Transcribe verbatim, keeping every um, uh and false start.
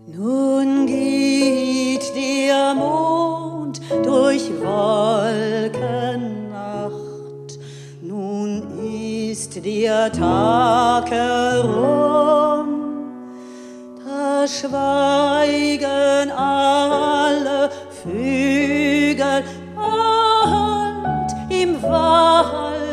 Nun geht der Mond durch Wolkennacht, nun ist der Tag herum, da schweigen alle Vögel alt im Wald.